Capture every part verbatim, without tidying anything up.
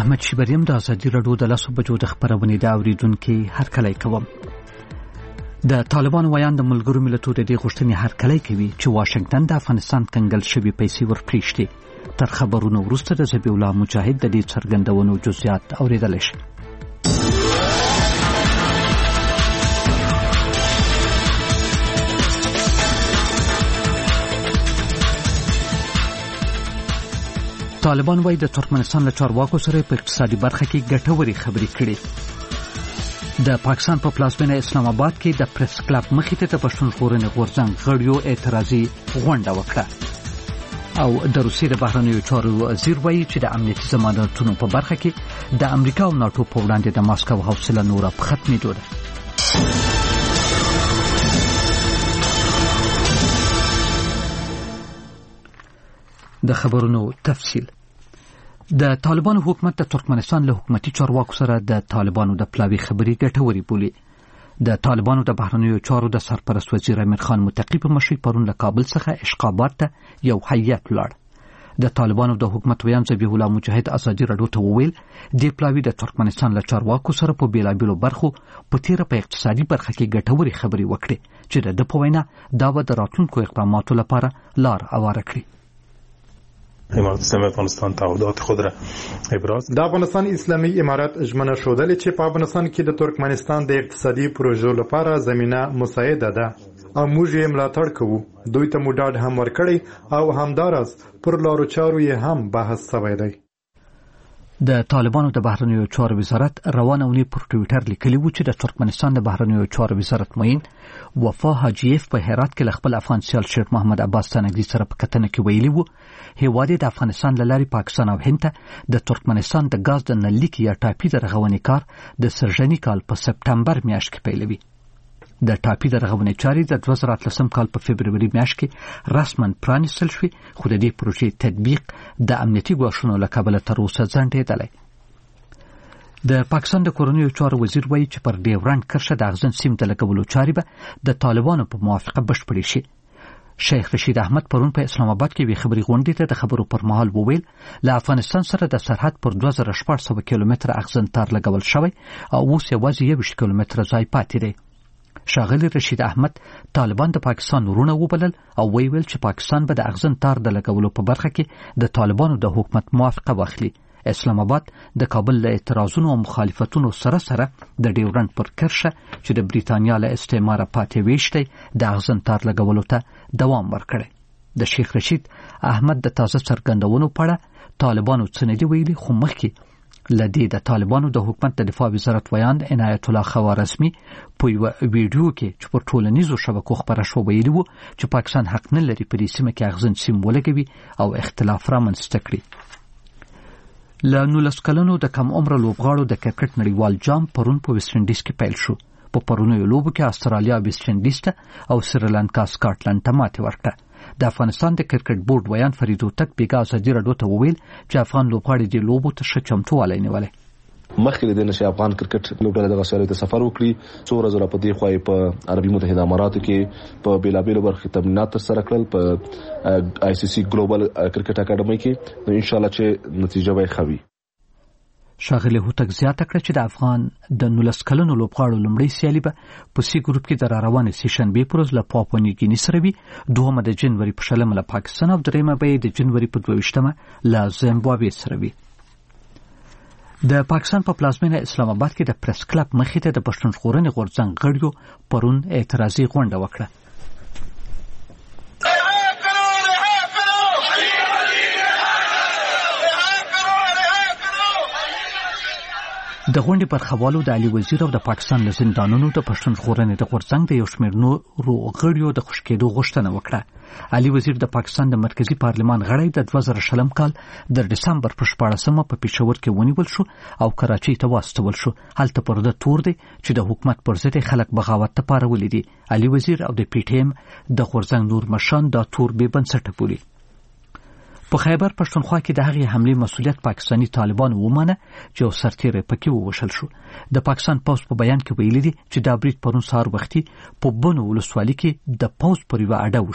احمد شیبریم د ازادي راډیو د لاسو بجو د خبرونې د اوریدونکو هرکلی کوم. د طالبان ویان د ملګرو ملتونو د غوښتنې هرکلی کوي چې واشنگټن د افغانستان کنګل شوی پیسې ورپریږدي. تر خبرونو وروسته د ذبیح الله مجاهد د دې څرګندونو جزئیات اوریدل شي. طالبان وايي د ترکمنستان له چارواکو سره په اقتصادي برخه کې ګټورې خبرې کړې. د پاکستان په پلازمینه اسلام آباد کې د پریس کلب مخې ته د پښتون ژغورنې غورځنګ غړیو اعتراضي غونډه وکړه. او د روسیې د بهرنیو چارو وزیر وايي چې د امنیتي ضمانتونو په برخه کې د امریکا او ناتو په وړاندې د ماسکو حوصله نوره په ختمېدو ده. د خبرونو تفصیل. د طالبانو حکومت د ترکمنستان له حکومتي چارواکو سره د طالبانو د پلاوي خبري ګټوري بولي. د طالبانو د بهرنیو چارو د سرپرست وزیر امیر خان متقی په مشرۍ پرون له کابل څخه اشقابات ته یو هیئت لاړ. د طالبانو د حکومت ویان ذبیح الله مجاهد ازادي راډیو ته وویل د پلاوي د ترکمنستان له چارواکو سره په بیلابیلو برخو په تیره په اقتصادي برخه کې ګټوري خبري وکړي چې د په وینا دا به د راتلونکو اقداماتو لپاره لار هواره کړي. امارت اسلامی افغانستان تعهدات خود را ابراز. د افغانستان اسلامي امارت ژمنه شودلې چې په افغانستان کې د ترکمنستان د اقتصادي پروژو لپاره زمينه مساعده ده او موږ یې ملاتړ کوو. دوی ته مو ډاډ هم ورکړی او همدارس پر لارو چارو یې هم بحث شوی دی. د طالبانو د بهرنیو چارو وزارت روانه اونۍ پر ټویټر لیکلی و چې د ترکمنستان د بهرنیو چارو وزارت معین وفا حاجیف په هرات کې خپل افغان سیال شیخ محمد عباس تنګزي سره په کتنه کې ویلي وو هیواد د افغانستان له لارې پاکستان او هند ته د ترکمنستان د غاز د نلیک یا ټاپي د رغونې کار د سرجنی کال په سپټمبر میاشت کې پیلوي. د ټاپي د رغونې چارې د دوه زره اتلسم کال په فبروري میاشت کې رسماً پرانیستل شوې، خو د دې پروژې تطبیق د امنیتي ګواښونو له کبله تر اوسه ځنډېدلی. د پاکستان د کورنیو چارو وزیر وایي چې پر ډیورنډ کرښه د اغزن سیم د لګولو چارې به د طالبانو په موافقه بشپړې شي. شیخ رشید احمد پرون په اسلام آباد کې وی خبري غونډې ته د خبرو پر مهال وویل له افغانستان سره د سرحد پر دوه زره شپږ سوه کیلومتره اغزن تار لګول شوی او اوس یوازې یوویشت کیلومتره ځای پاتې دی. ښاغلی رشید احمد طالبان د پاکستان ورونه وبلل او ویل چې پاکستان به د اغزن تار د لګولو په برخه کې د طالبانو د حکومت موافقه واخلي. اسلام آباد د کابل له اعتراضونو او مخالفتونو سره سره د ډیورنډ پر کرښه چې د بریتانیا له استعماره پاتې ویشتي د اغزن تار لګولو ته دوام ورکړي. د شیخ رشید احمد د تازه څرګندونو په اړه طالبانو څه نه دی ویلي، خو مخکې لدې د طالبانو د حکومت د دفاع وزارت ویان عنایت الله خوارزمي په یو ویډیو کې چې پر ټولنیزو شبکو خبره شو ویلي وو چې پاکستان حق نه لري په دې سیمه کې اغزن سیم ولګوي او اختلاف رامنځته کړي. له نولس کلنو د کم عمره لوبغاړو د کرکټ نړیوال جام پرون په ویسټ انډیز کې پیل شو. په پرونیو لوبو کې استرالیا ویسټ انډیز ته او سریلانکا سکاټلند ته ماتې ورکړه. د افغانستان د کرکټ بورډ ویان فرید هوتک بیګا ازادي راډیو ته وویل چې افغان لوبغاړي د لوبو ته ښه چمتووالی نیولی. مخکې له دې نه چې افغان کرکټ لوبډله دغه سیالیو ته سفر وکړي، څو ورځې په دې خوا په عربي متحده اماراتو کې په بیلابیلو برخو تمرینات ترسره کړل په آی سی سی ګلوبل کرکټ اکاډمي کې. نو انشاءالله چې نتیجه به ښه وي. ښاغلی هوتک زیاته کړه چې د افغان د نولس کلنو لوبغاړو لومړۍ سیالي به په سی ګروپ کې د راروانې سیشنبې پر ورځ له پاپوا نیوګیني سره وي، دوهمه د جنوري په شلمه له پاکستان او دریمه به یې د جنوري په دوه ویشتمه له زیمبابوې سره وي. د پاکستان په پلازمینه اسلام آباد کې د پریس کلب مخې ته د پښتون ژغورنې غورځنګ غړیو پرون اعتراضي غونډه وکړه. د غونډې برخوالو د علي وزیر او د پاکستان له زندانونو د پښتون ژغورنې د غورځنګ د یو شمېر نورو غړیو د خوشي کېدو غوښتنه وکړه. علي وزیر د پاکستان د مرکزي پارلمان غړی د دوه زره شلم کال د ډسمبر په شپاړسمه په پېښور کې ونیول شو او کراچۍ ته واستول شو. هلته پر ده تور دی چې د حکومت پر ضد خلک بغاوت ته پارولي دي. علي وزیر او د پی ټی ایم د غورځنګ نور مشران دا تور بې بنسټه بولي. په خیبر پښتونخوا کې د هغې حملې مسؤلیت پاکستاني طالبانو ومانه چې یو سرتیری پکې ووژل شو. د پاکستان پوځ په بیان کې ویلي دي چې دا برید پرون سهار وختي په بنو ولسوالۍ کې د پوځ پر یوه اډه وشو.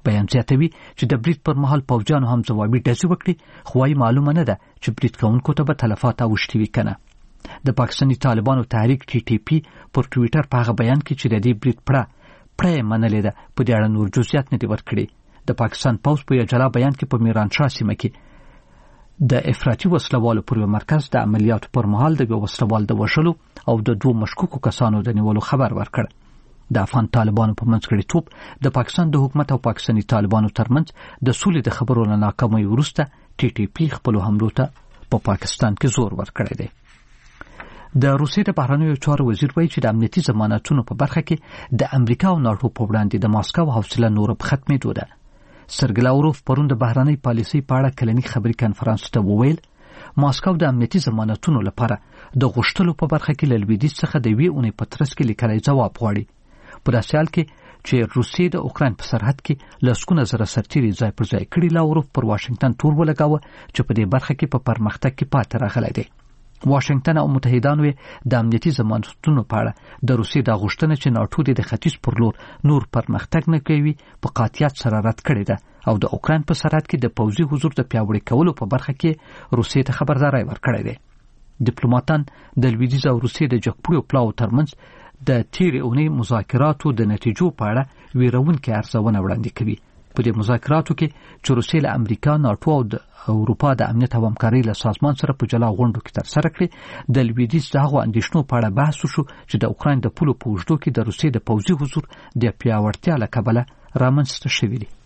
بیان زیاتوي چې د برید پر مهال پوځیانو هم ځوابي ډزې وکړي، خو وايي معلومه نه ده چې برید کوونکو ته به تلفات اوښتي وي کنه. د پاکستاني طالبانو تحریک ټي ټي پی پر ټویټر په هغه بیان کې چې د دې برید پړه پړه منلې ده په دې اړه نور جزئیات نه دي ورکړي. د پاکستان پوځ په یو جلا بیان کې په میرانشاه سیمه کې د افراطي وسلوالو پر یو مرکز د عملیاتو پر مهال د یو وسلوال د وژلو او د دوه مشکوکو کسانو د نیولو خبر ورکړ. د افغان طالبانو په منځګړیتوب د پاکستان د حکومت او پاکستاني طالبانو ترمنځ د سولې د خبرو له ناکامۍ وروسته ټي ټي پی خپل حملو ته په پا پاکستان کې زور ورکړی دی. د روسیې د بهرنیو چارو وزیر وایي چې د امنیتي ضمانتونو په برخه کې د امریکا او ناټو په وړاندې د ماسکو حوصله نور په ختمېدو ده. سرګی لاوروف پرون د بهرنۍ پالیسۍ په اړه کلنی خبري کانفرنس ته وویل ماسکو د امنیتي ضمانتونو لپاره د غوښتلو په برخه کې له لویدیځ څخه د یوې اونۍ په ترڅ کې لیکلی ځواب غواړي. په داسې حال کې چې روسیې د اوکراین په سرحد کې لسګونه زره سرتیري ځای پر ځای کړي، لاوروف پر واشنگټن تور ولګاوه چې په دې برخه کې په پرمختګ کې پاتې راغلی دی. واشنگټن او متحدانو د امنیتي ضمانتونو په اړه د روسیې د غوښتنې چې ناټو د ختیځ پر لور نور پرمختګ نه کوي په قاطعیت سره رد کړې ده او د اوکراین په سرحد کې د پوځي حضور د پیاوړي کولو په برخه کې روسیې ته خبرداري ورکړې ده. ډیپلوماټان د لویدیځ او روسیې د جګپړو پلاو ترمنځ د تیرې اونۍ مذاکراتو د نتیجو په اړه ویرونکې ارزونه وړاندې کوي. په دې مذاکراتو کې چې روسیې له امریکا، ناټو او د اروپا د امنیت او همکارۍ له سازمان سره په جلا غونډو کې ترسره کړې، د لویدیځ د هغو اندېښنو په اړه بحث وشو چې د اوکراین د پولو په اوږدو کې د روسیې د پوځي حضور د پیاوړتیا له کبله رامنځته شوي دي.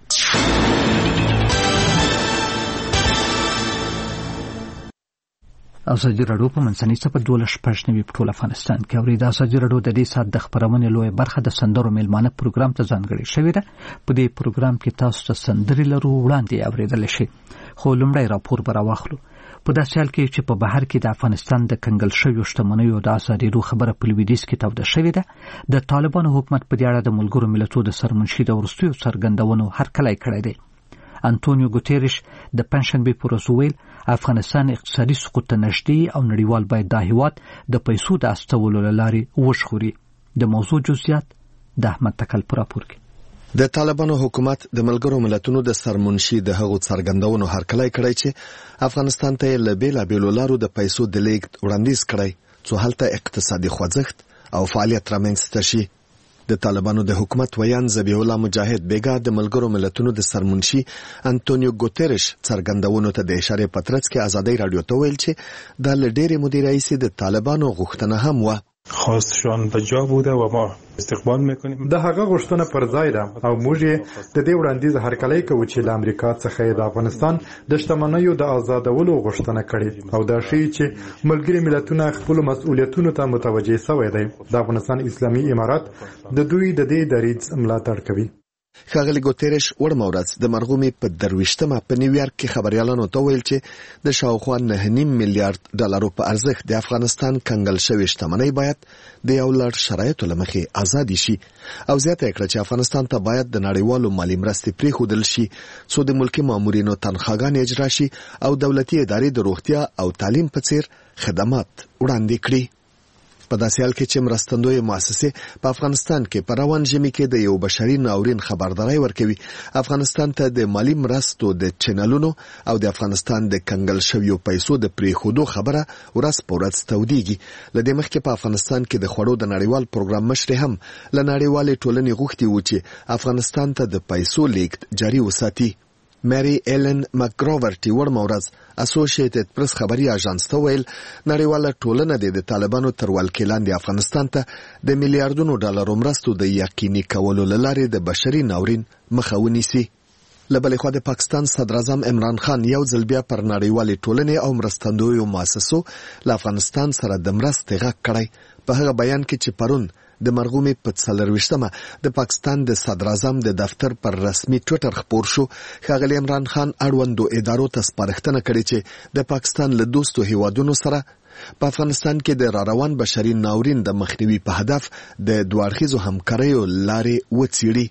ازادي راډیو په منځنۍ صفحه دوله شپږ نوي په ټول افغانستان کې اورېده. ازادي راډیو د دې ساعت د خبرونې لویه برخه د سندرو میلمانه پروګرام ته ځانګړې شوې ده. په دې پروګرام کې تاسو ته سندرې لرو وړاندې اورېدلی شئ، خو لومړی راپور به راواخلو. په داسې حال کې چې په بهر کې د افغانستان د کنګل شویو شتمنیو د ازادېدو خبره په لویدیځ کې توده شوې ده، د طالبانو حکومت په دې اړه د ملګرو ملتونو د سرمنشي د وروستیو څرګندونو هرکلی کړی دی. انټونیو ګوتيريش د پنځشنبې پر ورځ ویل افغانستان اقتصادي سقوط ته نږدې او نړیوال باید دا هیواد د پیسو د استولو له لارې وژغوري. د موضوع جزئیات د احمد تکل پر راپور کې. د طالبانو حکومت د ملګرو ملتونو د سرمنشي د هغو څرګندونو هرکلی کړی چې افغانستان ته له بیلابېلو لارو د پیسو د لیږد وړاندیز کړی څو هلته اقتصادي خوځښت او فعالیت رامنځته شي. د طالبانو د حکومت ویان ذبیح الله مجاهد بیګا د ملګرو ملتونو د سرمنشي انټونیو ګوتيريش څرګندونو ته د اشاره پترڅ کې ازادي رادیو ته ویل چې د لډېرې مدیر رئیس د طالبانو غوښتنه هم و. خواستشان به جا بوده و ما استقبال میکنیم. د هغه غوښتنه پر ځای ده او موږ یې د دې وړاندیز هرکلی کوو چې له امریکا څخه د افغانستان د شتمنیو د آزادولو غوښتنه کړې او دا شی چې ملګري ملتونه خپل مسؤلیتونو ته متوجه شوی دی. د افغانستان اسلامي امارات د دوی د دې دریځ ملاتړ کوي. ښاغلي ګوتيريش وړمه ورځ د مرغومي په درويشتمه په نیویارک کې خبريالانو ته ویل چې د شاوخوا نه نیم میلیارډ ډالرو په ارزښت د افغانستان کنګل شوی شتمنۍ باید د یو لړ شرایطو له مخې آزاد شي او زیاته کړه چې افغانستان ته باید د نړیوالو مالي مرستې پریښودل شي څو د ملکي مامورینو تنخواګانې اجرا شي او دولتي ادارې د روغتیا او تعلیم په څیر خدمات وړاندې کړي. په داسې حال کې چې مرستندوی مؤسسې په افغانستان کې په روان ژمي کې د یو بشري ناورین خبرداري ورکوي، افغانستان ته د مالی مرستو د چینلونو او د افغانستان د کنګل شویو پیسو د پریښودو خبره ورځ په ورځ تودېږي. له دې مخکې په افغانستان کې د خوړو د نړیوال پروګرام مشر هم له نړیوالې ټولنې غوښتي و چې افغانستان ته د پیسو لیږد جاري وساتي. مری ایلن مکګراورټي ورمورز اسوسییټډ پریس خبري اژانس ته ویل نړیواله ټولنه د طالبانو تر ولکې لاندې افغانستان ته د میلیارډونو ډالرو مرستو د یقیني کولو لپاره د بشري ناورین مخه ونیسي. لبلې خو د پاکستان صدر اعظم عمران خان یو ځل بیا پر نړیوالې ټولنې او مرستندویو مؤسسو له افغانستان سره د مرستې غږ کړی. په هغه بیان کې چې پرون د مرغومي په څلرويشتمه د پاکستان د صدر اعظم د دفتر پر رسمي ټوئیټر خبر شو، ښاغلی عمران خان اړوندو ادارو ته سپارښتنه کړې چې د پاکستان له دوستو هیوادونو سره په افغانستان کې د راروان بشري ناورین د مخنیوي په هدف د دوړخیزو همکاریو لارې وڅېړي.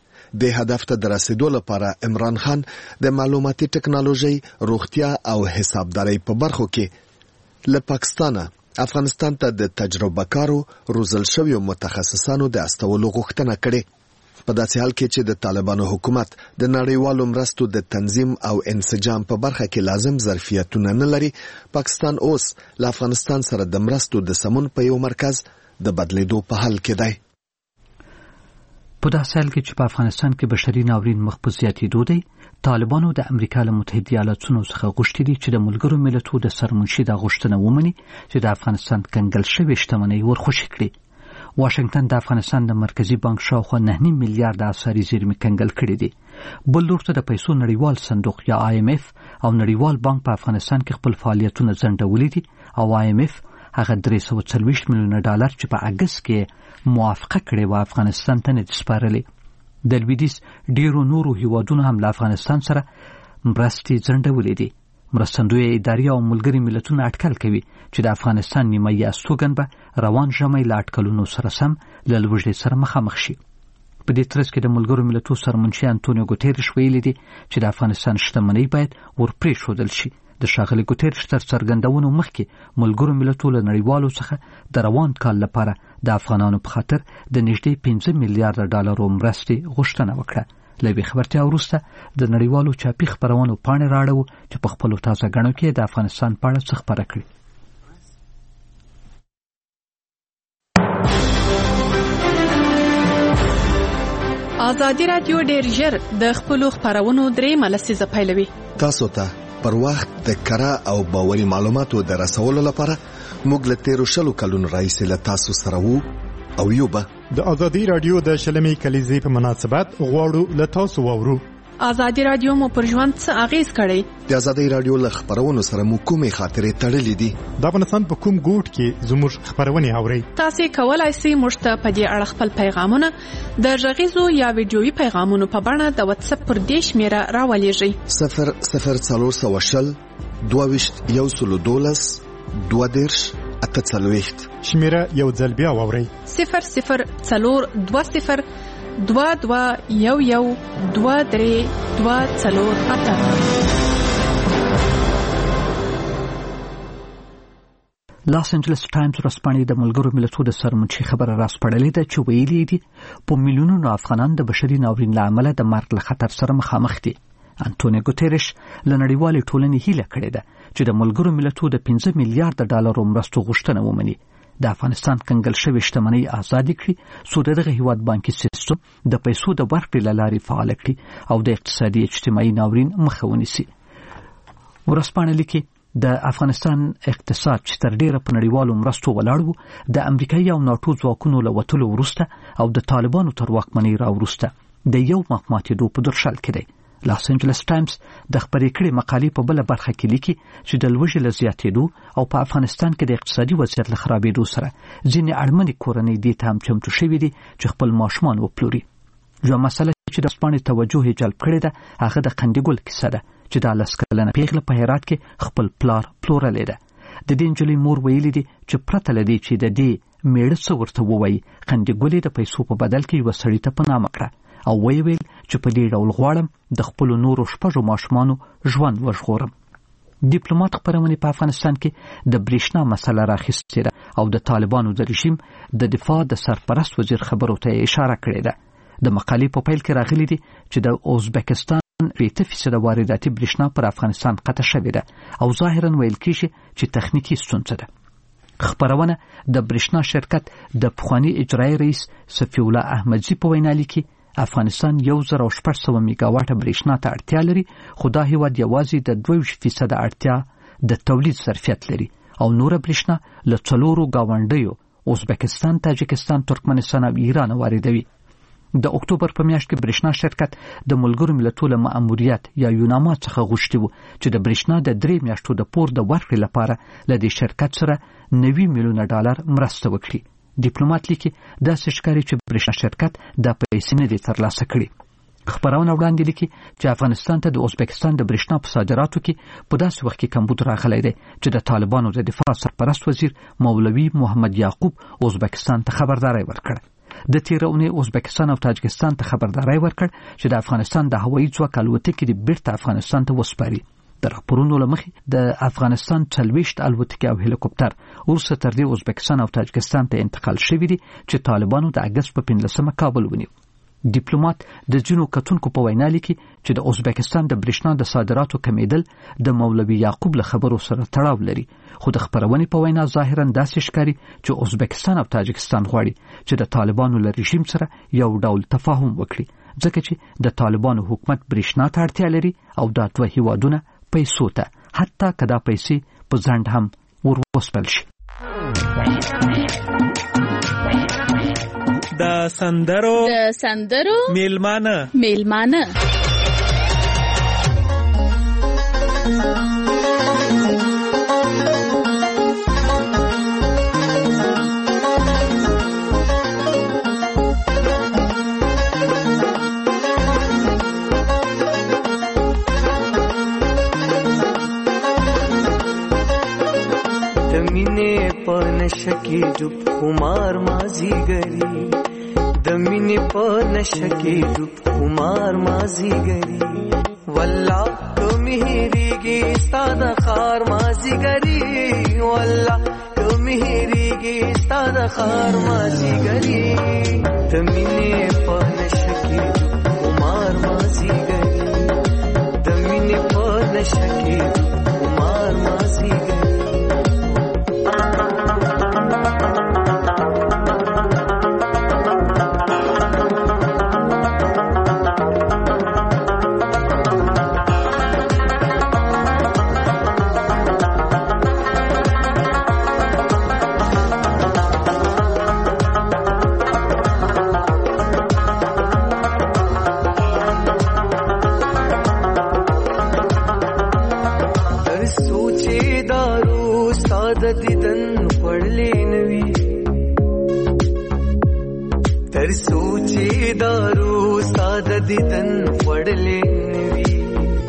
د هدف ته د رسیدو لپاره عمران خان د معلوماتي ټکنالوژي، روغتیا او حسابدارۍ په برخو کې له پاکستانه افغانستان ته د تجربه کارو روزل شویو متخصصانو د استولو غوښتنه کړې. په داسې حال کې چې د طالبانو حکومت د نړیوالو مرستو د تنظیم او انسجام په برخه کې لازم ظرفیتونه نه لري، پاکستان اوس له افغانستان سره د مرستو د سمون په یو مرکز د بدلیدو په حال کې دی. په داسې حال کې چې په افغانستان کې بشري ناورین مخ په زیاتېدو دی، طالبانو د امریکا له متحده ایالاتونو څخه غوښتي دي چې د ملګرو ملتونو د سرمنشي د غوښتنه ومني چې د افغانستان کنګل شوې شتمنۍ ورخوشي کړي. واشنگټن د افغانستان د مرکزی بانک شاوخوا نه نیم میلیارډ اسعاري زیرمې کنګل کړي دي. بل لور ته د پیسو نړیوال صندوق یا آی ایم اف او نړیوال بانک په افغانستان کې خپل فعالیتونه ځنډولي دي او آی ایم اف هغه درې سوه څلوېښت میلیونه ډالر چې په اګست کې موافقه کړې و افغانستان ته نه دي سپارلې. د لویدیځ ډیرو نورو هیوادونو هم له افغانستان سره مرستې ځنډولې دي. مرستندویه ادارې او ملګري ملتونه اټکل کوي چې د افغانستان نیمایي استوګن به روان ژمی له اټکلونو سره سم له لوږې سره مخامخ شي. په دې ترڅ کې د ملګرو ملتونو سرمنشي انټونیو ګوتریش ویلي دي چې د افغانستان شتمنۍ باید ورپرېښودل شي. د ښاغلي ګوتریش تر څرګندونو مخکې ملګرو ملتونو له نړیوالو څخه د روان کال لپاره د افغانانو په خاطر د نږدې پنځه میلیارډ ډالرو مرستې غوښتنه وکړه. له دې خبرتیا وروسته د نړیوالو چاپي خپرونو پاڼې راړو چې په خپلو تازه ګڼو کې د افغانستان په اړه څه خپره کړي. ازادي راډیو ډېر ژر د خپلو خپرونو درېیمه لسیزه پیلوي. تاسو ته پر وخت د کره او باوري معلوماتو د رسولو لپاره موږ له تیرو شلو کلونو راهیسې له تاسو سره وو او یو به د ازادي راډیو د شلمې کلیزې په مناسبت غواړو له تاسو واورو. ازادي راډیو مو پر ژوند څه اغیز کړی؟ د ازادي راډیو له خبرونو سره مو کومې خاطرې تړلې دي؟ د افغانستان په کوم ګوټ کې زموږ خبرونه اورئ؟ تاسو کولای شئ موږ ته په دې اړه خپل پیغامونه د غږیزو یا ویډیويي پیغامونو په بڼه د واتس اپ پر دې شمیره راولېږئ. صفر صفر څلور سوه شل دوه ویشت یو سلو دولس دوه دېرش اته څلوېښت شمیره یو ځل بیا واورئ. صفر صفر څلور دوه صفر دوه دوه یو یو دوه درې دوه څلور اته. لاس انجلس ټایمز ورځپاڼې د ملګرو ملتونو د سرمنشي خبره راسپړلې ده چې ویلي دي په میلیونونو افغانان د بشري ناورین له امله د مرګ له خطر سره مخامخ دي. انټونیو ګوتریش له نړیوالې ټولنې هیله کړې ده چې د ملګرو ملتونو د پنځه میلیارډ ډالرو مرستو غوښتنه ومني، د افغانستان کنګل شوې شتمنۍ آزاد کړي، څو دغه هیواد بانکي سیستم د پیسو د ورکړې له لارې فعال کړي او د اقتصادي اجتماعي ناورین مخه ونیسي. ورځپاڼه لیکي د افغانستان اقتصاد چې تر ډیره په نړیوالو مرستو ولاړ و، د امریکایي او ناټو ځواکونو له وتلو وروسته او د طالبانو تر واکمنۍ راوروسته د یو مخ ماتېدو په درشل کې دی. لاس انجلس ټایمز د خپرې کړې مقالې په بله برخه کې لیکي چې د لوږې له زیاتېدو او په افغانستان کې د اقتصادي وضعیت له خرابېدو سره ځینې اړمنې کورنۍ دې ته هم چمتو شوي دي چې خپل ماشومان وپلوري. یوه مسله چې د ورځپاڼې توجه یې جلب کړې ده هغه د قندګل کیسه ده چې د لس کلنه پیغله په هرات کې خپل پلار پلورلی ده. د دې نجلۍ مور ویلي دي چې پرته له دې چې د دې میړه څه ورته ووایي، قندګل یې د پیسو په بدل کې یوه سړي ته په نامه کړه او ویې ویل چې په دې ډول غواړم د خپلو نورو شپږو ماشومانو ژوند وژغورم. ډیپلوماټ خپرونې په افغانستان کې د برېښنا مسله راخیستې ده او د طالبانو د رژیم د دفاع د سرپرست وزیر خبرو ته اشاره کړې ده. د مقالې په پیل کې راغلي دي چې د ازبکستان شپېته فیصده وارداتي برېښنا پر افغانستان قطع شوې ده او ظاهرا ویل کېږي چې تخنیکي ستونزه ده. خبرونه د برېښنا شرکت د پخواني اجرایي رئیس صفي الله احمدزي په وینا لیکي افغانستان یو زر او شپږ سوه میګاواټه برېښنا ته اړتیا لري، خو دا هیواد یوازې د دوه ویشت فیصده اړتیا د تولید ظرفیت لري او نوره برېښنا له څلورو ګاونډیو ازبکستان، تاجکستان، ترکمنستان او ایران واردوي. د اکتوبر په میاشت کې برېښنا شرکت د ملګرو ملتونو له مأموریت یا یوناما څخه غوښتي وو چې د برېښنا د درې میاشتو د پور د ورکړې لپاره له دې شرکت سره نوي میلیونه ډالر مرسته وکړي. ډیپلوماټ لیکي داسې ښکاري چې برېښنا شرکت دا پیسې نه دي ترلاسه کړي. خبرونه وړاندې لیکي چې افغانستان ته د ازبکستان د برېښنا په صادراتو کې په داسې وخت کې کمبود راغلی دی چې د طالبانو د دفاع سرپرست وزیر مولوي محمد یعقوب ازبکستان ته خبرداری ورکړ. د تیره اونۍ ازبکستان او تاجکستان ته خبرداری ورکړ چې د افغانستان د هوایي ځواک الوتکې د بیرته افغانستان ته وسپاري. د راپورونو له مخې د افغانستان څلوېښت الوتکې او هلیکوپټر وروسته تر دې ازبکستان او تاجکستان ته انتقال شوي دي چې طالبانو د اګست په پنځلسمه کابل ونیو. ډیپلوماټ د ځینو کتونکو په وینا لیکي چې د ازبکستان د برېښنا د صادراتو کمیدل د مولوي یعقوب له خبرو سره تړاو لري، خو د خبرونې په وینا ظاهرا داسې ښکاري چې ازبکستان او تاجکستان غواړي چې د طالبانو له رژیم سره یو ډول تفاهم وکړي، ځکه چې د طالبانو حکومت برېښنا ته اړتیا لري او دا دوه هیوادونه پیسو ته حتی که دا پیسې په ځنډ هم ور وسپارل شي. د سندرو د سندرو میلمانه میلمانه दमीने पन शकी जुप कुमार माजी गरी दमीने पन शकी जुप कुमार माजी गरी वल्ला तुमी हिरीगी सादा खार माजी गरी वल्ला तुमी हिरीगी सादा खार माजी गरी दमीने पन शकी जुप कुमार माजी गरी दमीने पन शकी जुप कुमार माजी गरी दिदन पड़ले नवी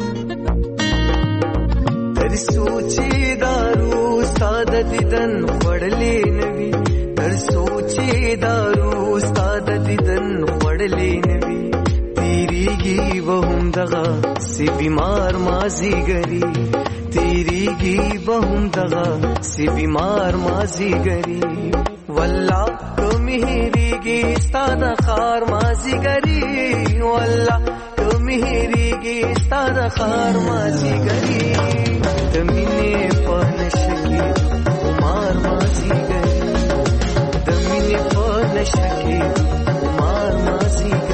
तर सोचे दारू साद दिदन पड़ले नवी तर सोचे दारू साद दिदन पड़ले नवी तेरी गी बहुम दगा से बीमार माजी गरी तेरी गी बहुम दगा से बीमार माजी गरी वल्ला तुमी हिरीगी सादा खार माजी गरी वल्ला तुमी हिरीगी सादा खार माजी गरी दमीने पन शकी कुमार माजी गरी दमीने पन शकी कुमार माजी गरी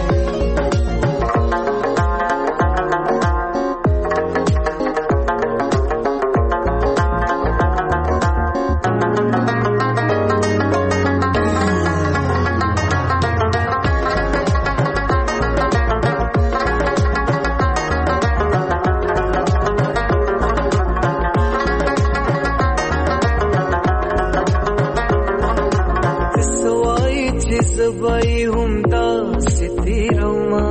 زبای هم دا ستیروما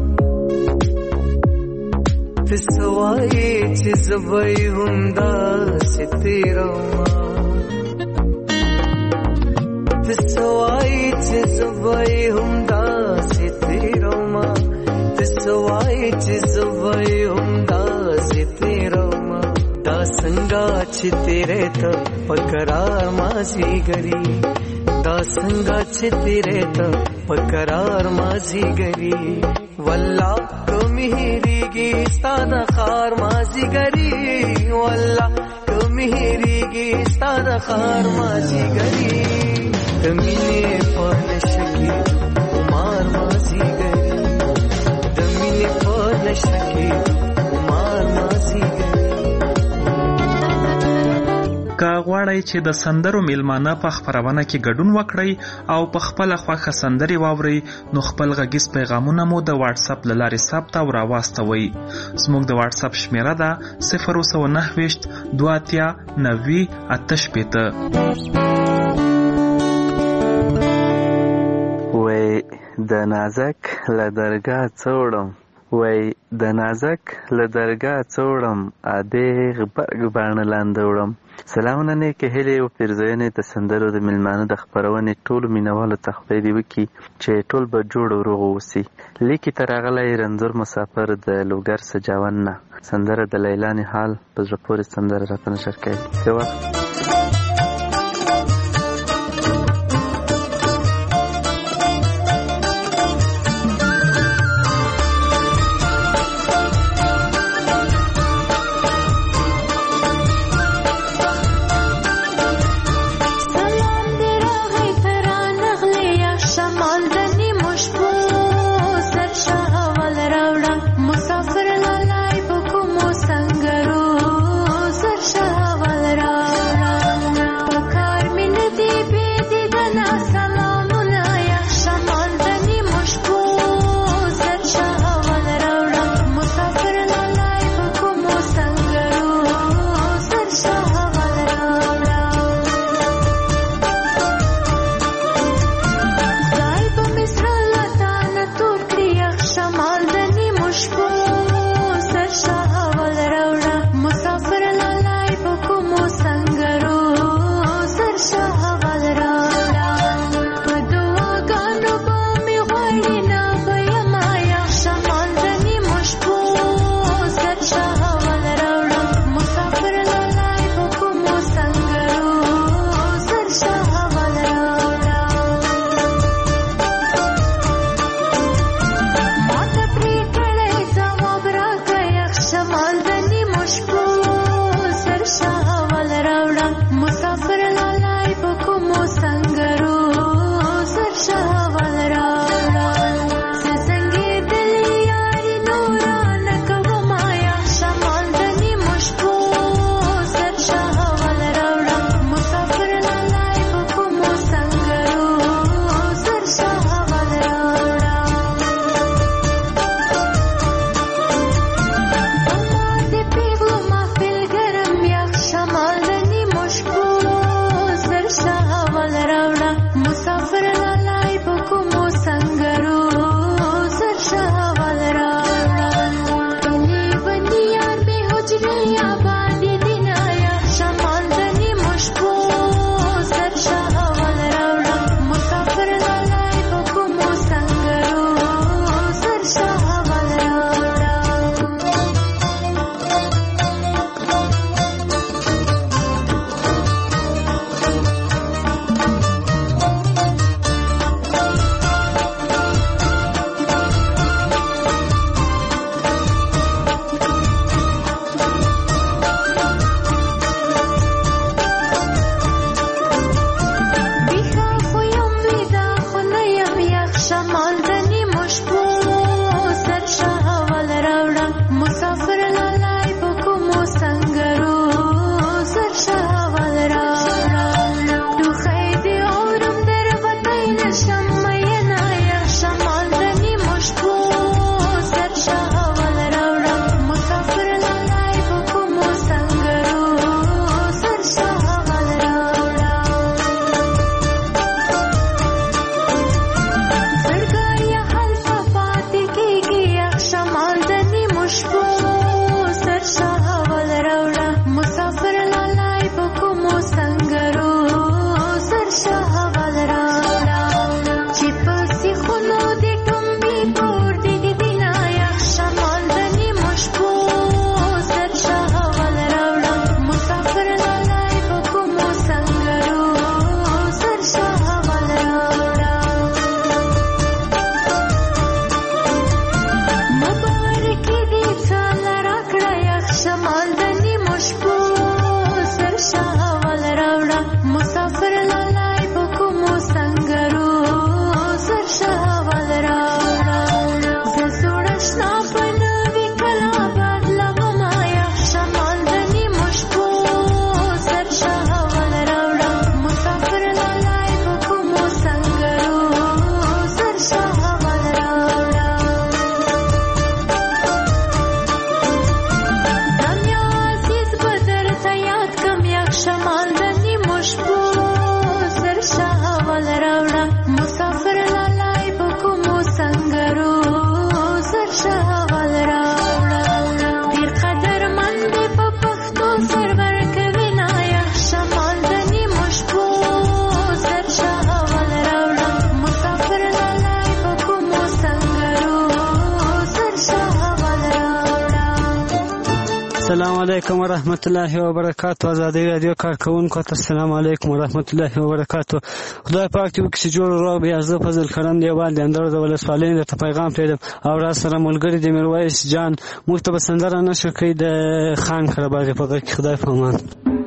تسوای چه زبای هم دا ستیروما تسوای چه زبای هم دا ستیروما تسوای چه زبای هم دا ستیروما دا سنگا چه تیره تا پکرار مازی گری دا संगा चितिरे त पकरार माजी गरी वल्ला तुमी हिरीगी सादा खार माजी गरी वल्ला तुमी हिरीगी सादा खार माजी गरी दमीने पन शकी कुमार माजी गरी दमीने पन शकी कुमार माजी गरी که غواړئ چې د سندرو میلمانه په خپرونه کې ګډون وکړئ او په خپله خوښه سندرې واورئ نو خپل غږیز پیغامونه مو د واتس اپ له لارې ثبت او راواستوئ. زموږ د واتس اپ شمیره ده صفر سوه نهه ویشت دوه اتیا نوي اته شپېته. وی د نازک له درګاه څه وړم وی د نازک له درګاه څه وړم ادې غبرګ باڼه لاندې وړم. سلامونه نیکې هیلې او پیرزوینې د سندرو د میلمانه د خپرونې ټولو مینوالو ته خدای دې وکړي چې ټول به جوړ او روغ اوسي. لیکي ته راغلی رنځور مسافر د لوګر سجاون نه سندره د لیلا نهال په زړه پورې سندره راته نشر کوي. ښه وخت. السلام علیکم ورحمت الله وبرکاتو. ازادي رادیو کارکونکو ته السلام علیکم ورحمت الله وبرکاتو. خدای پاک دې وکړي چې جوړ راو بیا زه فضل کرم دیوال د اندر د ولسوالۍ د پیغام پریدم او را سره ملګری د میرویس جان موږ ته بسندره نشو کوي د خان کرباغي په غږ کې. خدای په امان.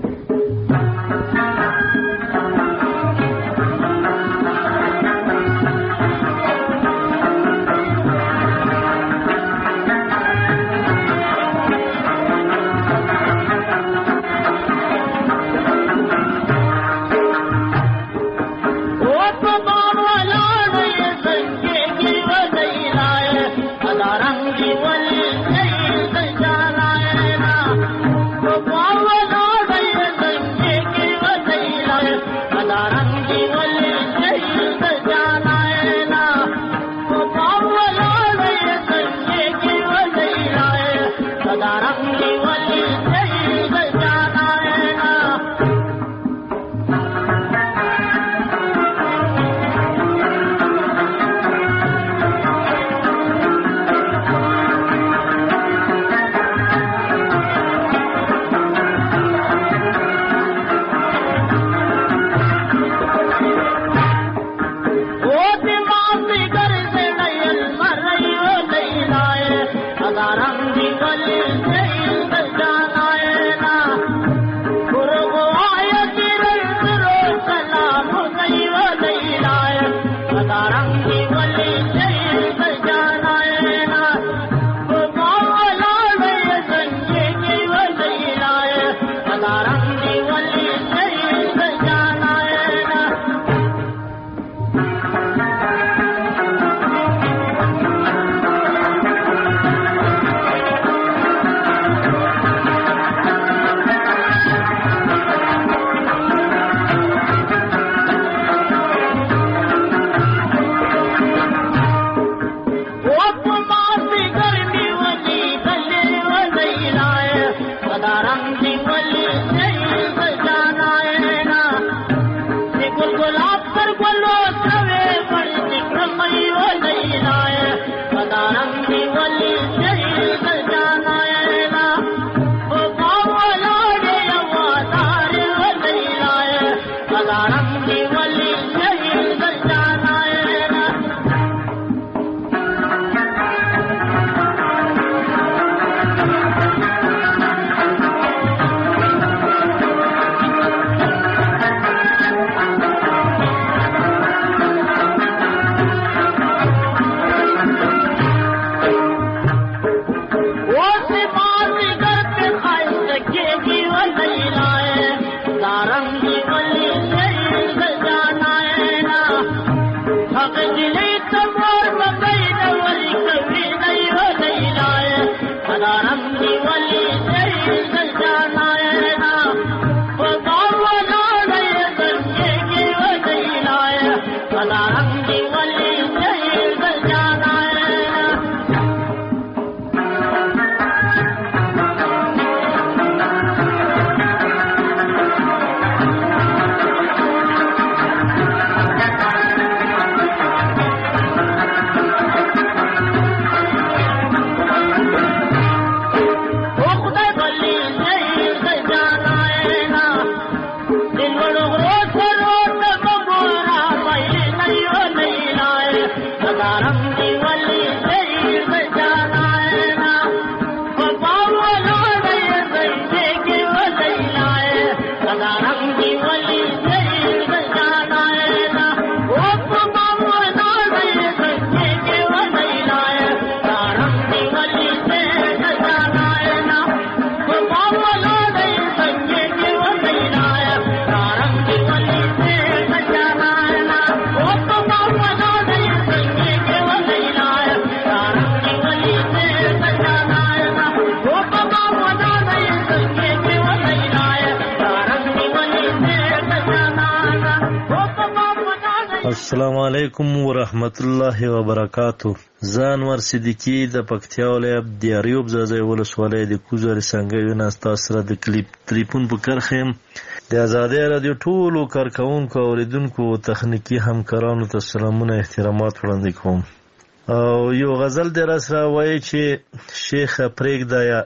السلام علیکم ورحمت الله وبرکاتو. زان ور صدیقی د پکتیا ولایت د اریوب زازای ولسوالۍ د کوزر څنګه نه تاسو سره د کلیپ تلیفون په کرخم د آزادۍ رادیو ټولو کارکونکو اوریدونکو تخنیکی همکارانو ته سلامونه احترامات وړاندې کوم. او یو غزل در سره وایي چې شیخ پرېږده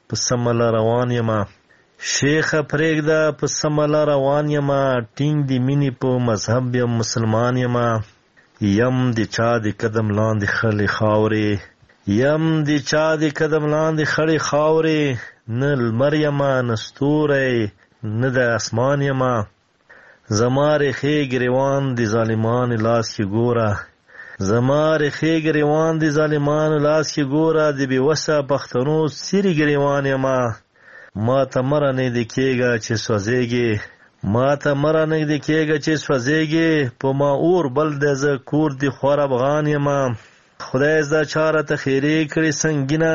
په سمه لار روان یمه شیخه پرېږده په سمه لار روان یمه ټینګ د مینې په مذهب یم مسلمان یمه یم د چا د قدم لاندې خړې خاورې یم د چا د قدم لاندې خړې خاورې نه لمر یمه نه ستوری نه د اسمان یمه زما ریښې ګریوان د ظالمانو لاس کې ګوره زما ریښې ګریوان د ظالمانو لاس کې ګوره د بېوسه پښتنو سیرې ګریوان یمه ما ته مه رانږدې کېږه چې سوځېږې ما ته مه رانږدې کېږه چې سوځېږې په ما اور بل دی زه کور د خور افغان یمه خدای زده چا راته خیرې کړې سنګینه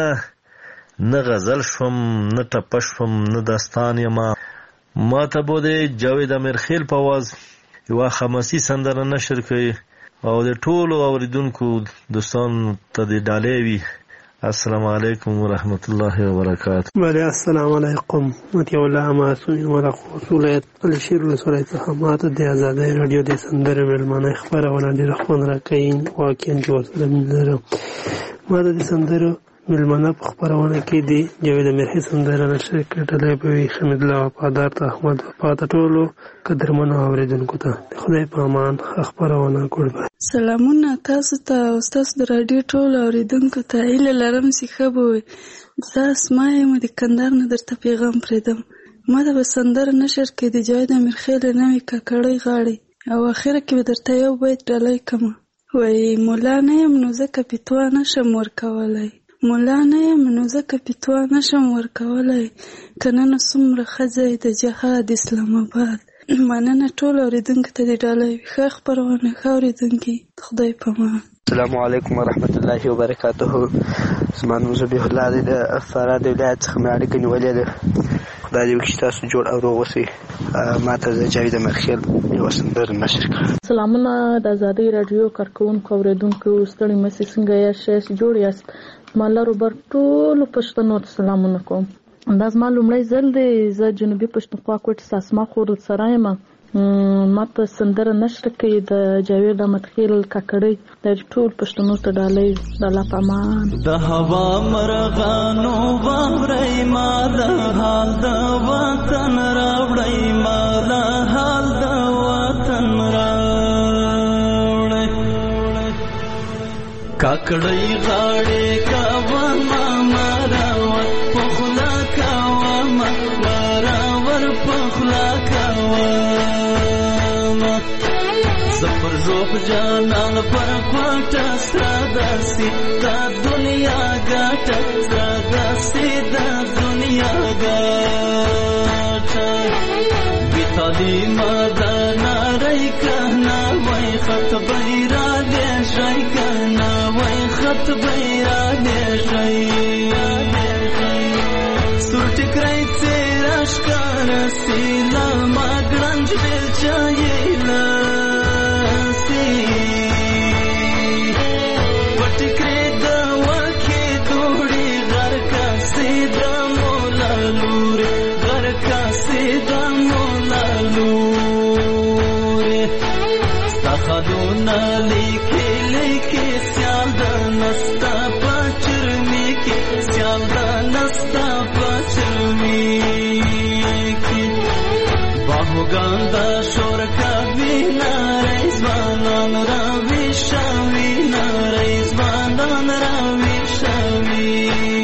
نه غزل شوم نه ټپه شوم نه داستان یمه ما ته به د جاوید امیرخیل په آواز یوه خمسي سندره نشر کوي او د ټولو اوریدونکو دوستانو ته د ډالۍ وي السلام علیکم ورحمت الله وبرکاته. بله السلام علیکم. مطیع الله معصومي ورق وصولیت الشیر ولسوالۍ څخه ماته د ازادۍ راډیو د سندرې میلمانه خپرونه ډېره خوند راکوي. واقعا چې ورسره مینه لرم. ما د دې سندرو میلمانه په خپرونه کې د جاوید امیرخیل سندره نشر کړې. ډالۍ به وي حمیدالله وفادار ته احمد وفا ته ټولو قدرمنو اورېدونکو ته د خدای په امان ښه خپرونه ګډ. سلامونه تاسو ته او ستاسو د راډیو ټولو اورېدونکو ته. هیله لرم چې ښه به وي. زه اسما یم د کندهار نه درته پیغام پرېږدم. ما ته به سندره نشر کړې د جاوید امیرخیل نوې ککړۍ غاړې او اخره کې به درته یو بیت ډالۍ کړمه. وایي مولا نه یم نو ځکه فتوا نشم ورکولی مولا نه یم نو ځکه فتوا نشم ورکولی که نن څومره ښځی د جهاد اسلام آباد. مننه ټول اورېدونکو ته د ډالۍ ښه خپرونه ښه اورېدونکي خدای په امان. السلام علیکم ورحمت الله وبرکاته. زما نوم ذبیح الله دی د فراه د ولایت څخه مې اړیکه نیولې ده. خدای دې وکړي چې تاسو جوړ او روغ اوسئ. ما ته د جاوید امیرخیل یوه سندره نشر کړه. سلامونه د ازادۍ راډیو کارکوونکو اورېدونکو ستړي مسئ څنګه یاست ښه جوړ یاست. ما لرو بر ټولو پښتنو ته سلامونه کوم. دا زما لومړی ځل دی زه جنوبي پښتونخوا کوټې ساسما خورلسرا یم. ما ته سندره نشر کوي د جاوید امیرخیل ککړۍ د ټول پښتنو ته ډالۍ د الله په امان. د هوا مرغانو واورئ ما د حال د وطن راوړئ ما د حال د وطن راوړئ ککړۍ غاړې کوه ما مراور په خوله کوه ما مراور په خوله کوه زفر روح جانان پر کوټه سره داسې دا دنیا ګټه سره داسې دا دنیا ګټه بې تعلیمه دا نړۍ که نه وای خط به یې رالېږئ که نه وای خط به یې رالېږئ سور ټیکری څېره ښکاره سي له ما ګړنج بېلچه یې خدونه لیکي لیکي سیال د نستا په چرمي کې سیال د نستا په چرمي کې باهوګان د شور کوي نارې ځوانان راوي شوي نارې ځوانان راوي شوي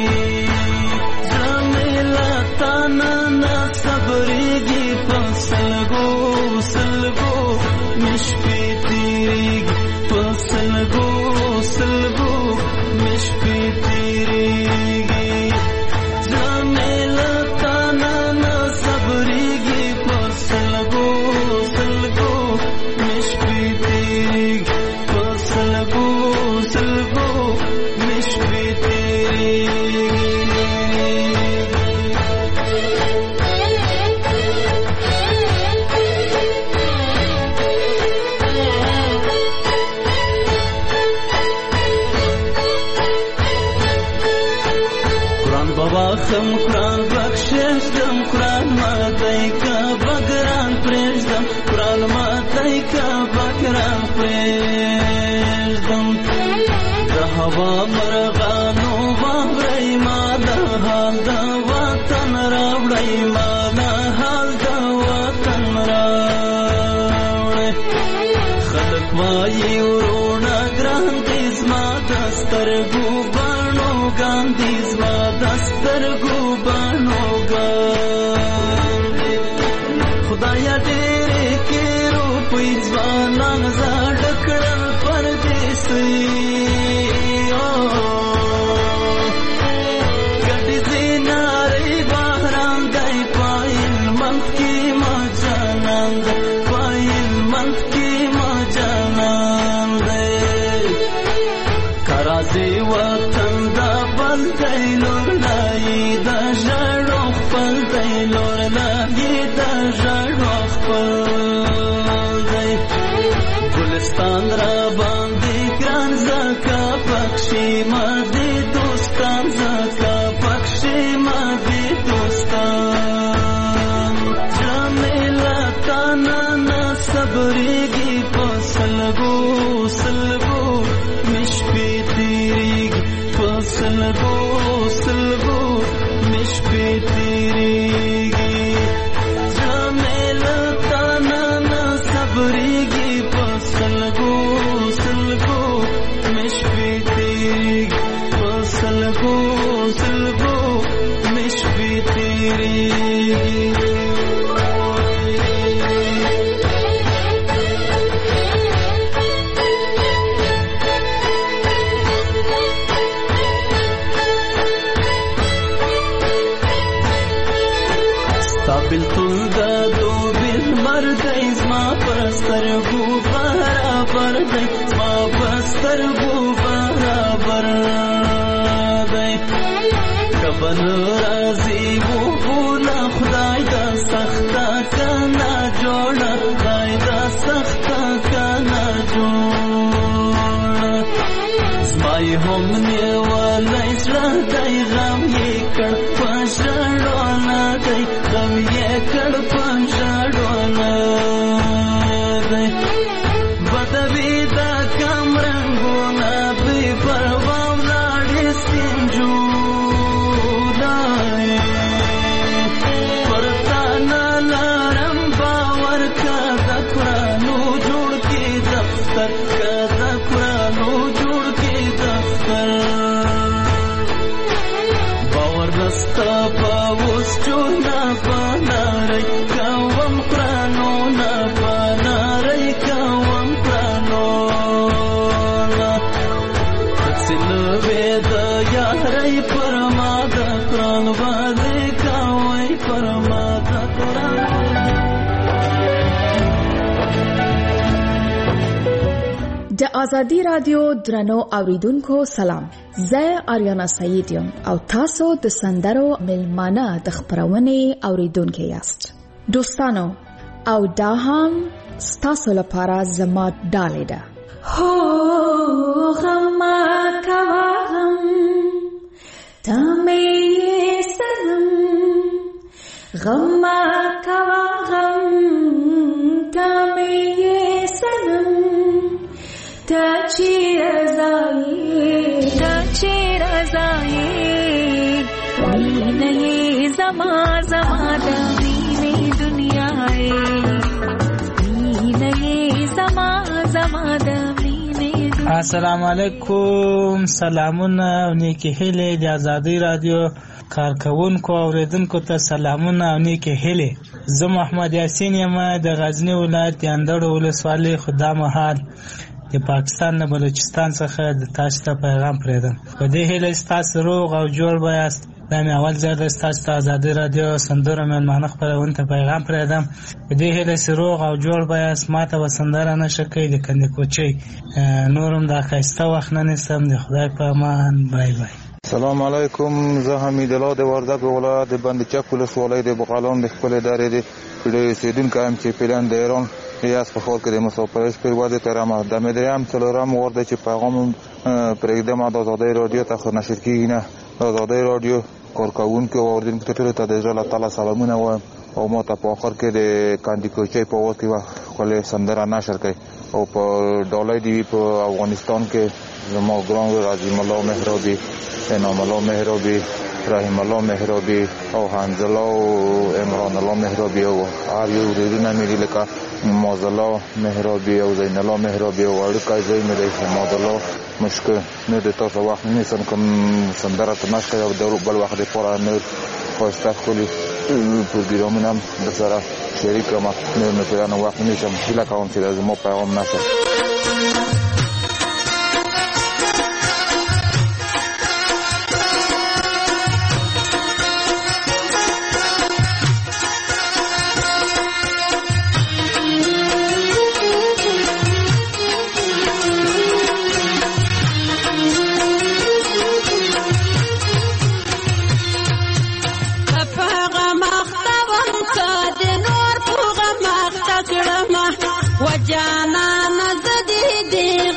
زميلا تانا نه صبرېږي په سلګو سلګو مشپي سلګو سلګو مشپې تیریږي زمیلا تانا نه صبرېږي په سلګو سلګو مشپې تیریږي په سلګو سلګو مشپې تیریږي خم قرآن بخششدم قرآن ماتی که بگران پریشدم قرآن ماتی که بگران پریشدم ده هوا مرغانو واورئ ما ده حال ده زما دسترګو بانوګان خدایا ډېرې کې روپۍ ځوانان زاړه کړل پردیسي ګډې زینارې بهران دی پایل منځ کې ما جانان دی پایل منځ کې ما جانان دی کرازي وطن دا بل دی لور لایي دا ژړو خپل دی لور لایي دا ژړو خپل دی ګلستان را باندې ګران زکا پکشي ما دې دوستان زکا پکشي ما دې دوستان جمیلا تانا نا صبرېږي په سلګو سلګو مش پې تېرېږي په سلګو سلګو مش پې تېرېږي جمیلا تانا نا صبرېږي په سلګو سلګو مش پې تېرېږي په سلګو سلګو مش پې تېرېږي بلتون دا دو بل مردی زما پسترگو برابر دی زما پسترگو برابر دی کبن رازی و بولا خدای دا سختا کنا جوڑا خدای دا سختا کنا جوڑا زمای هم نیوالی زرا دی غم یکر پشڑونا دی غم یکر پشڑونا دی بدوی دا کم رنگونا بی پرواو لاڑی سنجونا پرتانا لارم باور کا دکرانو جوڑ کی دفتر کا دکرانو جوڑ کی دفتر باور نستا پاوس چونا پانارای کوم پرانو نا پانارای کوم پرانو تکسلوی دا یارای پرما دا پرانو بازی کوئی پرما دا پرانو د آزادی رادیو درنو اوریدونکو سلام. زه آریانا سعید یم او تاسو د سندرو ملمانه د خبرونې اوریدونکو یاست. دوستانو او دا هم ستاسو لپاره زما ډالۍ ده. هو غم کوا غم تمه سنم غم کوا غم تمه سنم تا چیر زایی تا چیر زایی مینه زما زما د مینه دنیاي مینه زما زما د مینه. السلام علیکم، سلامونه او نیکی هیله د آزادی رادیو کارکونکو اوریدونکو ته سلامونه او نیکی هیله. زه محمد یاسین یم د غزنی ولایت د اندړ ولسوالۍ خدا محال د پاکستان نه بلوچستان څخه د تاسو ته پیغام پرېدم. په دې هیله ستاسو روغ او جوړ بایاست. دا مې اول ځل د ستاسو ته آزادي رادیو سندره مېلمانه خپرونې ته پیغام پرېدم. په دې هیله چې روغ او جوړ بایاست. ما ته به سندره نشه کوي د کندکوچۍ. نورم دا ښایسته وخت نه نیسم. د خدای په امان. بای بای. سلام علیکم، زه حمید الله د وردګ ولایت د بندچک ولسوالۍ د بغالان د خپل ادارې د اوسیدونکی یم چې پلان د ایران ریاض په خور کې د مسافرش پر واده ترمه د مدریم څلورم ورده چې پیغام پرېږدم د آزادۍ رادیو ته نشر کیږي. نه د آزادۍ رادیو کارکوونکو او اوریدونکو ته ټولو ته د زړه تعالی سلامونه وایم او ما ته په اخر کې د کاندیکوچۍ په وخت کې خپل سندره نشر کړي او په ډالۍ دی په افغانستان کې زموږ ګران راځي الله مهربي انعام الله مهربي رحیم الله مهرابي او حنظله او عمران الله مهرابي او هر یو ورونه مې دي لکه معاذ الله مهرابي او زین الله مهرابي او اړیکه ځای مې دی حماد الله مشکل نه د تاسو وخت نیسم کوم سندره تماشا او د بل وخت لپاره نه خواسته خولي پروګرامونه هم د سره شریک ما نه مثلا وخت نیسم هیله کوم چې زموږ پیغام نشه وجانا نزدي دي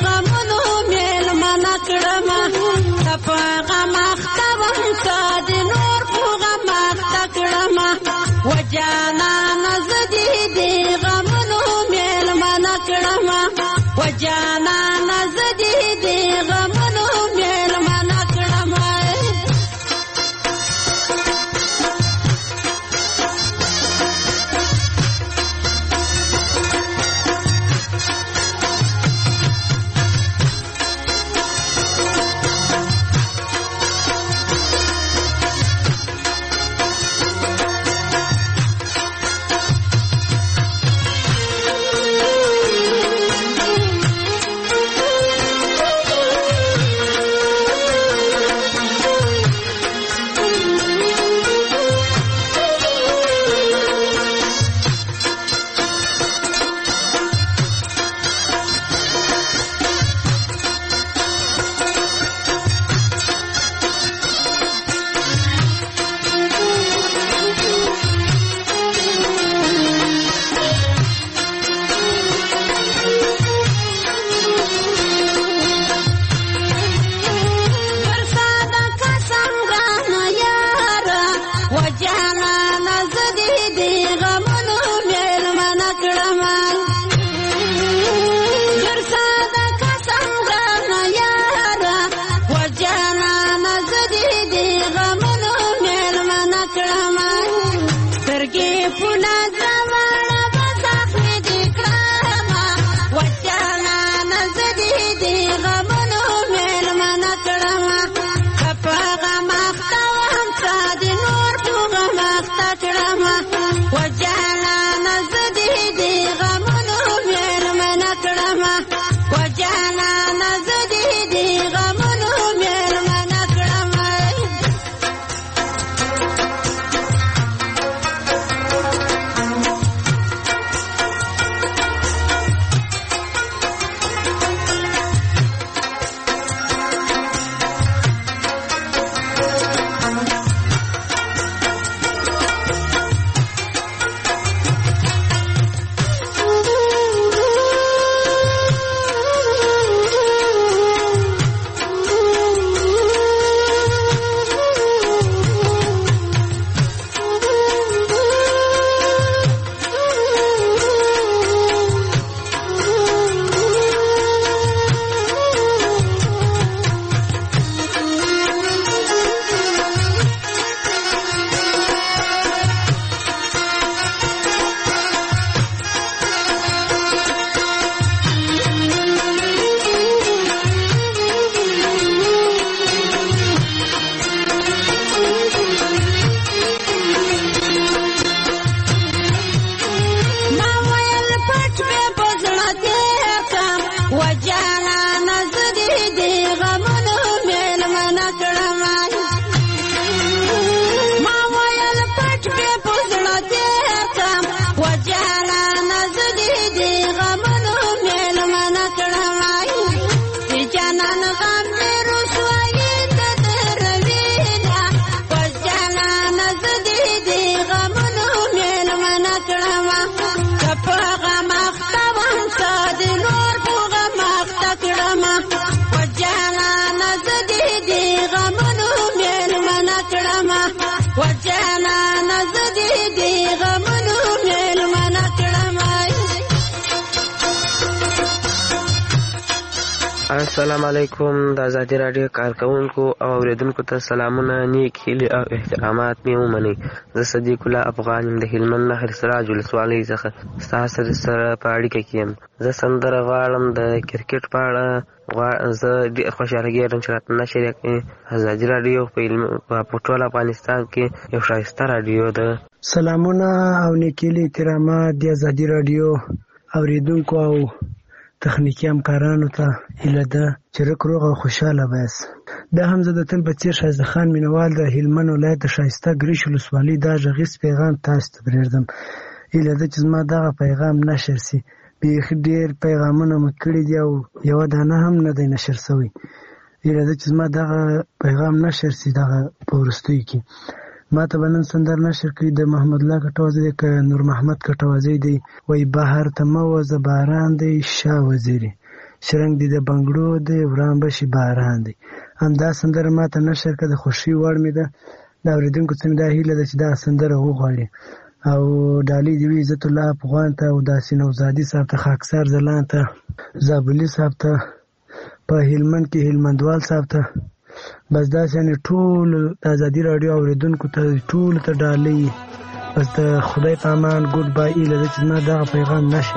السلام علیکم. د ازادي راډیو کارکونکو او اوریدونکو ته سلامونه، نیک هیلې او احترامات مې ومنئ. زه صدیق الله افغان یم د هلمند نهر سراج ولسوالۍ څخه ستاسو سره په اړیکه کې یم. زه سندره غواړم د کرکټ په اړه. زه ډېر خوشحاله کېږم چې راته نشر یې کړې. ازادي راډیو په ټول افغانستان کې یو ښایسته راډیو ده. سلامونه او نیک هیلې احترامات د ازادي راډیو اوریدونکو او تخنیکي همکارانو ته هیله ده چې رک روغ او خوشحاله بایاست. دا هم زه د تل په څېر ښایسته خان مینوال د هلمند ولایت د ښایسته ګریش ولسوالۍ دا غږیز پیغام تاسو ته پرېږدم. هیله ده چې زما دغه پیغام نشر سي. بیخي ډېر پیغامونه مې کړي دي او یوه دانه هم نه دی نشر سوی. هیله ده چې زما دغه پیغام نشر سي دغه په وروستیو کې. ما ته به نن سندر نشر کړي د محمد الله کټوازی دی که نور محمد کټوازی دی. وایي بهر ته مه وځه باران دی شاه وزیري، شرنګ دی د بنګړو دی وران به شي باران دی. همدا سندره ما ته نشر کړه، د خوښۍ وړ مې ده. د اورېدونکو څخه مې دا هیله ده چې دا سندره وغواړي. او ډالۍ دې وي عزت الله افغان ته او داسې نوزادي صاحب ته، خاکسار ځلان ته، زابلي صاحب ته، په هلمند کې هلمندوال صاحب ته، بس داسې یعنې ټول د ازادي راډیو اورېدونکو ته ټولو ته ډالۍ. بس د خدای په امان ګوډ بای. هیله ده چې زما دغه پیغام نشر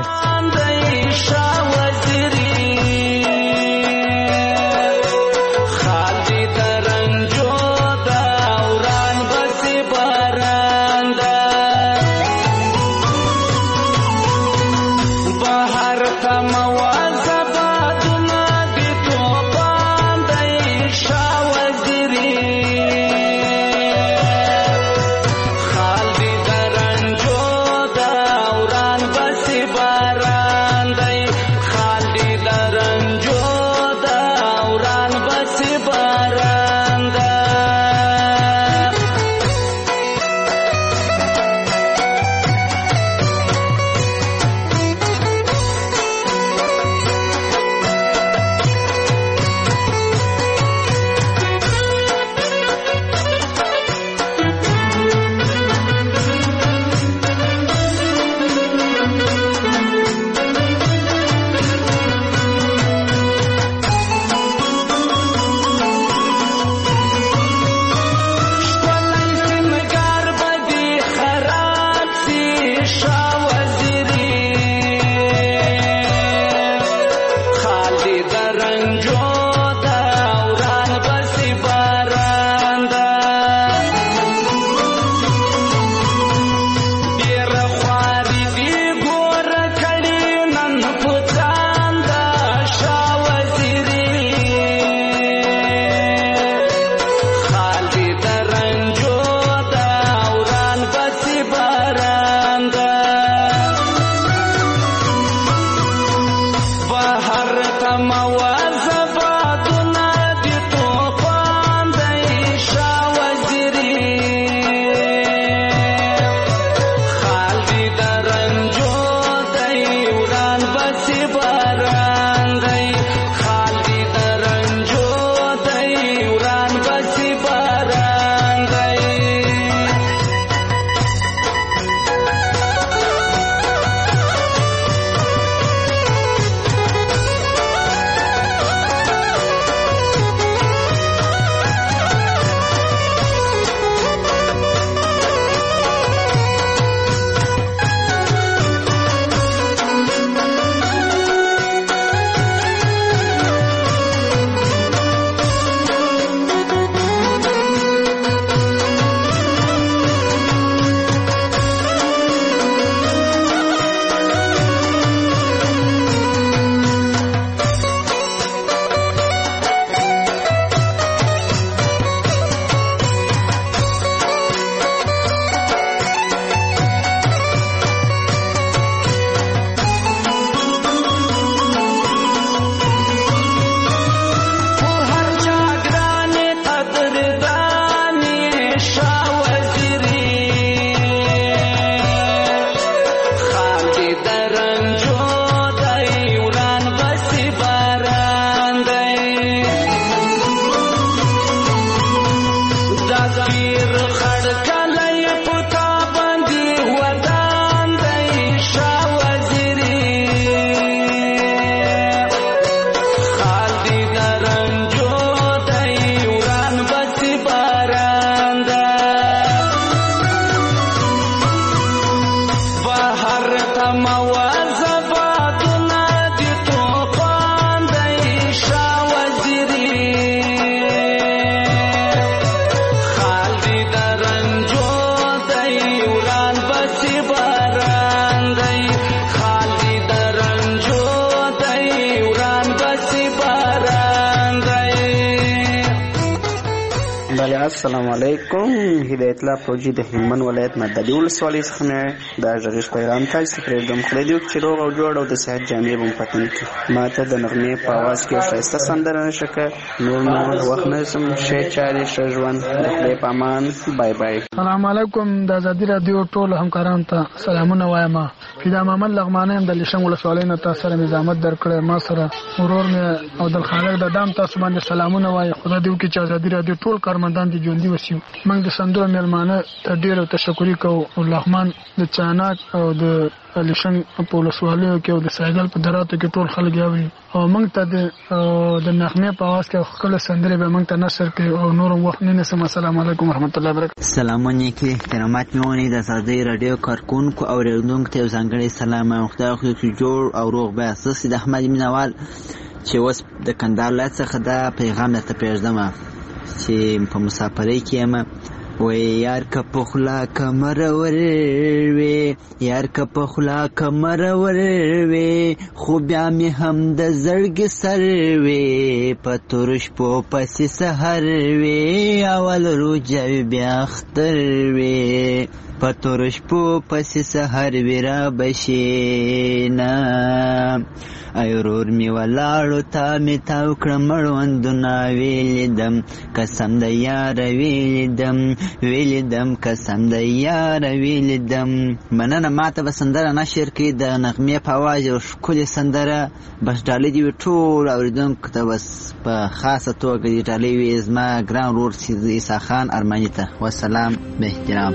السلام علیکم. هدایت الله فوجي د هلمند ولایت مدلي ولسوالۍ څخه مې دا غږیز پیغام تاسو ته پرېږدم. خدای دې وکړي چې روغ او جوړ او د صحت جامې به مو په تن کړي. ما ته د نغمې په اواز کې یو ښایسته سندره نشه کړه. نور نور وخت نه شم. ښې چارې ښه ژوند. د خدای په امان. بای بای. سلام علیکم. د ازادي راډیو ټولو همکارانو ته سلامونه وایم. فدا محمد لغمانی هم د لیشنګ ولسوالۍ نه تاسو سره مې زحمت درکړی. ما سره ورور مې او عبدالخالق د دام تاسو باندې سلامونه وایي. خدای دې وکړي چې ازادي راډیو ټول کارمندان دې ژوندي وسیو. موږ د سندرو مېلمانه ته ډېر تشکري کوو. لغمان د چاناک او د لیشنګ په ولسوالیو کې او د سایګل په دراتو کې ټول خلک یاوي او موږ ته د نغمې په اواز کې ښکلې سندرې به موږ ته نشر کړي او نور وخت نه نیسم. السلام علیکم ورحمت الله وبرکاته. سلامونه کې احترامات مې ونی د ازادي راډیو کارکونکو او اوریدونکو ته ځانګړی سلام او خدای خو دې جوړ او روغ به اساس د احمد مینوال چې اوس د کندهار ولایت څخه دا پیغام درته پرېږدم چې په مسافرۍ کې یم. وی یار که په خوله کمر وروي یار که په خوله کمر وروي خو بیا مې هم د زړګي سر وي په تور شپو پسې سحر وي اول روجه وي بیا اختر وي په تور شپو پسې سحر وي را بشي نه ای ورور مې ولاړو تا مې تاو کړه مړوندونه ویلیدم قسم د یاره ویلیدم ویلیدم قسم د یاره ویلیدم. مننه. ما ته به سندره نشر کړي د نغمې په اواز یو ښکلې سندره بس ډالۍ دې وي ټول اورېدونکو ته بس په خاصه توګه دې ډالۍ وي زما ګران ورور عیسی خان ارماني ته. والسلام به احترام.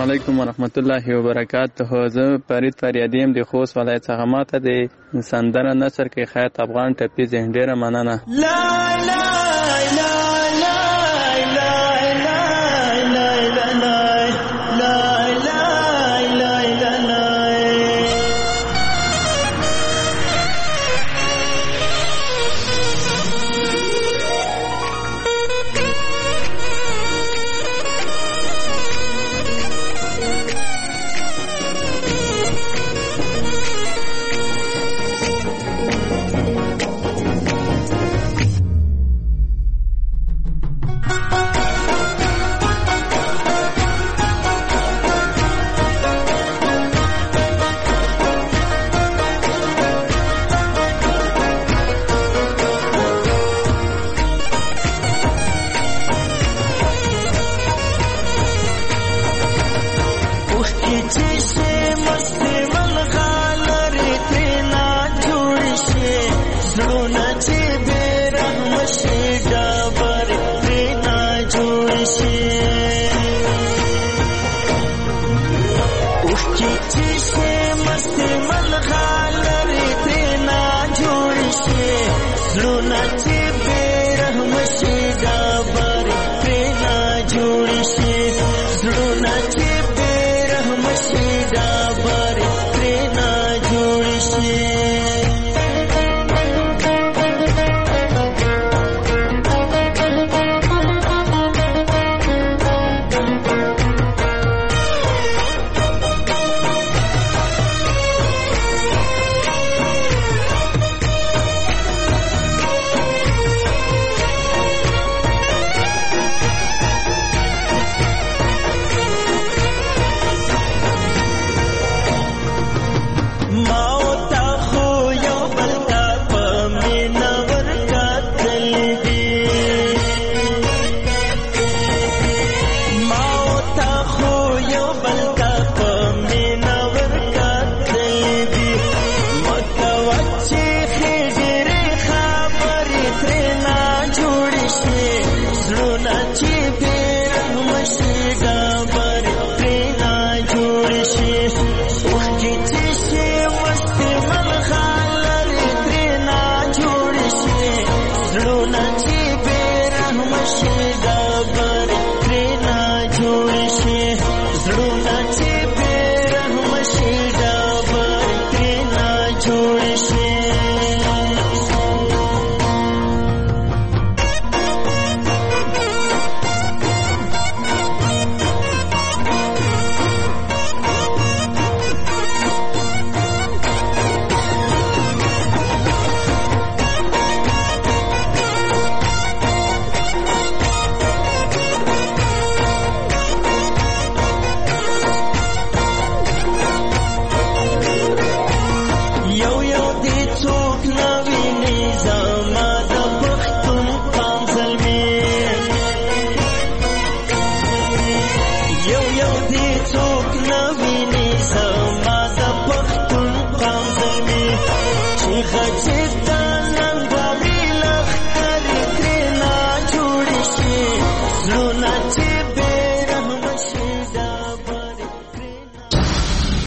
السلام علیکم ورحمت الله وبرکاته. زه فرید فریادی یم د خوست ولایت څخه. ماته د سندره نثر کې خیاط افغان ټپي ذهن ډېره مننه. لا لا لا لا لا لا لا لا لا لا یو یو دې څوک نه ویني